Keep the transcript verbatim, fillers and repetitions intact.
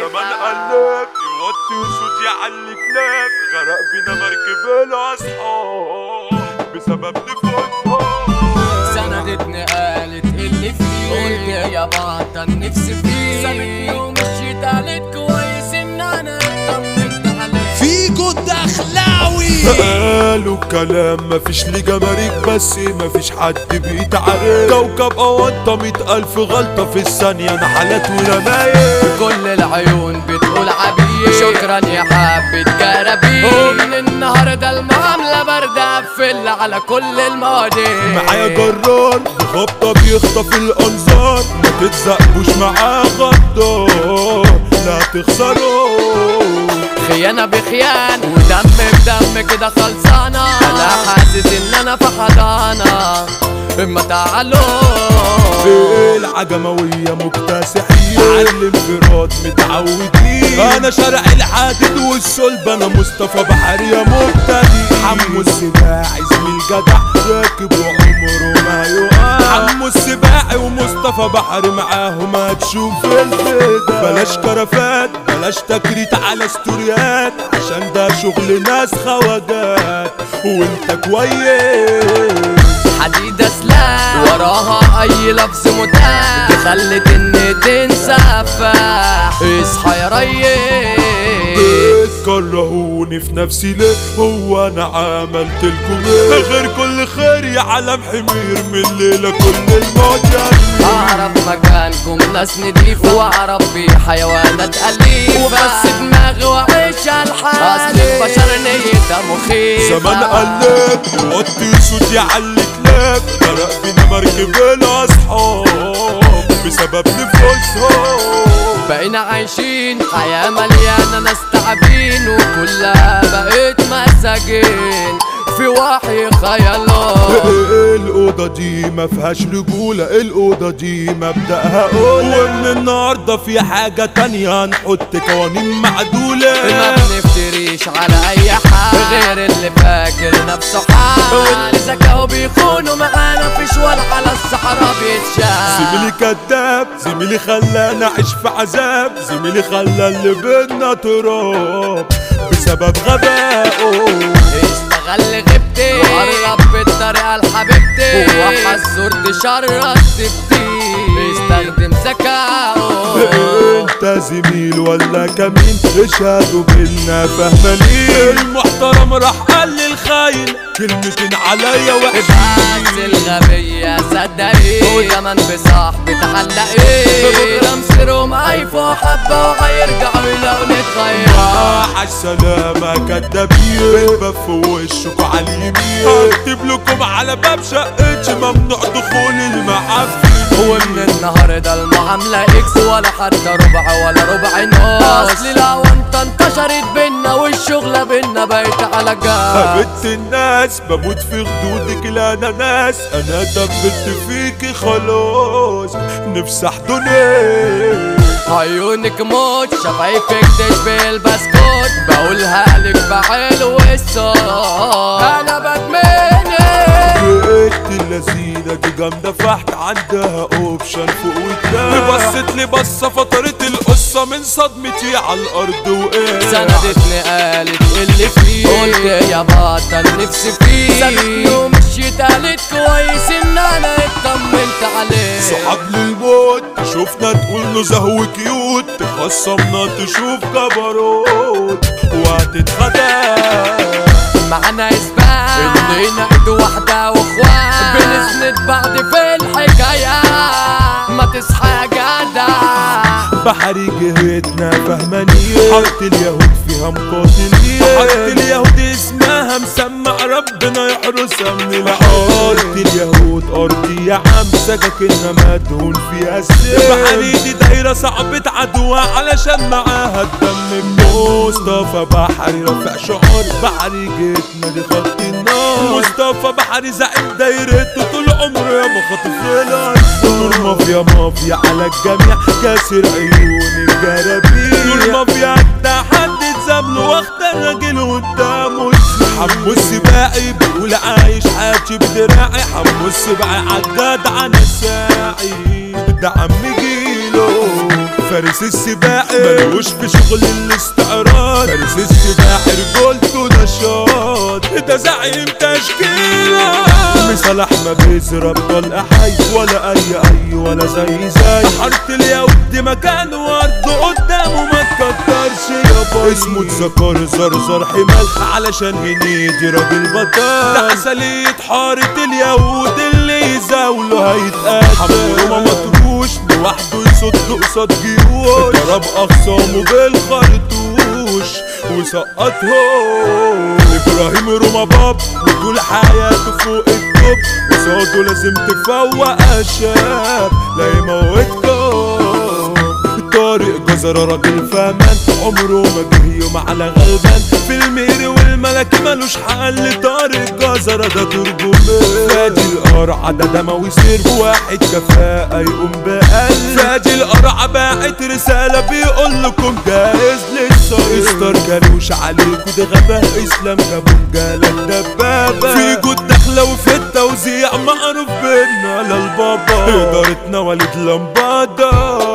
زمان قلب يوطي وصوت يعلي كلاب، غرق بينا مركب الاصحاب بسبب نفوسهم. سندتني قالت اللي فيه، قلت يا بطل نفسي فيه، سابتني ومشيت قالت كويس ان انا اطمنت عليه. فيجو الدخلاوي قالوا كلام مفيش لي جماريك، بس مفيش حد بيتعرف. كوكب اوانطة مية الف غلطة في الثانية، نحلات ورماية. كل العيون بتقول عبيد، شكرا يا حبة جرابيب. ومن النهاردة المعاملة باردة، قفل على كل المواضيع. معايا جرار بخبطة بيخطف الانظار، ما تتزقوش معاه غدار لا تخسروا. خيانة بخيان ودم بدم كده خلصانة، انا حاسس ان انا في حضانة. اما تعالوا العجموية مكتسحين، على الانفراد متعودين. انا شارع العادد والصلب، انا مصطفى بحري يا مبتدئ. حمو السباعي زميل جدع راكب وعمره ما يقع. حمو السباعي ومصطفى بحري معاهم هتشوف الفدا. بلاش كرفات بلاش تكريت على ستوريات، عشان ده شغل ناس خواجات وانت كويس. حديدة سلاح وراها اي لفظ متاح، خلت ان تنسفح. اصحى يا ريس، كرهوني في نفسي ليه؟ هو انا عملت لكم ايه؟ غير كل خير يا علم حمير، من الليله كل المجانين. اعرف مكانكم ناس نضيفة، واعرف بيه حيوانات أليفة، وبس دماغي وعيش الحال. اصل البشر نيتها مخيفة. زمان قلب يوطي صوت يعلي كلاب، غرق بينا مركب الاصحاب بسبب نفوسهم. بقينا عايشين حياة مليانة ناس تعبين، وكلها بقيت مساجين في وحي خيالات. الأوضة دي ما فيهاش رجولة، الأوضة دي مبدأها أولى. ومن النهاردة في حاجة تانية، هنحط قوانين معدولة. ما بنفتريش على أي حال غير اللي فاكر نفسه حال، واللي ذكاؤه بيخونوا معانا فيش ولا على الصحراء بيتشال. زميلي كداب زميلي خلانا أعيش في عذاب، زميلي خلى اللي بينا تراب بسبب غبائه. استغل غيبتي وقرب بالطريقة لحبيبتي، وحذرت شر السبتي بيستخدم ذكاؤه. انت زميل ولا كمين؟ اشهدوا بينا فهمانين. المحترم راح قال للخاين كلمتين عليا وحشين. بس الغبية صدقين، وكمان بصاحبي تعلقين. ببكرة مصيرهم هيفوا حبة وهيرجعوا يلاقوا نتغير. عاش سلامة كدابين، بالباب في وشكوا على اليمين. هكتب لكم على باب شقتي ممنوع دخول المعفن. ومن النهاردة المعاملة اكس، ولا حتى ربع ولا ربع نص. اصل لو انت انتشرت بينا والشغلة بينا بقيت على جاز. بنت الناس بموت في خدودك لا انا ناس، انا دبت فيكي خلاص نفسي احضنك. عيونك موت شفايفك تشبه البسكوت، بقولها لك بعلو الصوت. انا بدمنك بنت اللذينة دي جامدة فحت، عندها اوبشن فوق وتحت. بصت لي بصة فطرت القصة من صدمتي على الارض وقعت. سندتني قالت اللي فيه، قلت يا بطل نفسي فيه، سابتني ومشيت قالت كويس ان انا اطمنت عليه. صحاب للموت شوفنا تقول نزه وكيوت، تخصمنا تشوف جبروت وهتتخدع. معانا اثبات اننا ايد واحدة واخوات، بنسند بعض في الحكاية. ما تصحى يا جدع، بحري جهتنا فهمانية. حارة اليهود فيها مقاتلين، حارة اليهود اسمها مسمع ربنا يحرسها من العار. حارة اليهود أرضي يا عم سكاكنا مدهون فيها السيف. بحري دي دايرة صعبة عدوى علشان معاها الدم. مصطفى بحري رافع شعار، بحري جهتنا دي خط النار. مصطفى بحري زعيم دايرته طول عمره يا مخاطف الارض. نور مافيا مافيا على الجميع، كاسر عيون الجرابيع. نور مافيا ده حد اتزامله واخد الراجل قدامه. حمو السباعي بيقول عايش حياتي بدراعي. حمو السباعي عالجدع انا الساعي، ده عم جيله فارس فارس السباحي ملوش في شغل الاستعراض، فارس السباحي رجولته نشاط، ده زعيم تشكيلة مثال احمد بيزر ابطال احي، ولا اي اي ولا زي زي حارة اليهود دي مكان ورد قدامه ما تكترش يابا، اسمه اتذكر زرزر حمال علشان هنيدي راجل بطل، ده عسلية حارة اليهود اللي يزاوله هيتقتل، حموره ما مطروش لوحده يصد قصاد جيوش، ضرب اخصامه بالخرطوش وسقطهم، ابراهيم روما باب بطول حياته فوق التوب، قصاده لازم تفوق الشاب لا يموتكم، طارق جزرة راجل فهمان عمره ما جه يوم على غلبان، في الميري والملكي ملوش حل، طارق جزرة ده ترجمان، فادي القرعة ده دموي سير واحد كفاءة يقوم بقلب، فادي القرعة باعت رسالة بيقول لكم جاهز للصيد، استار جالوش عليكوا ده غباء، اسلام جابون جالك دبابة، في جود داخلة وفي التوزيع معروف بينا للبابا، إدارتنا وليد لمبادة.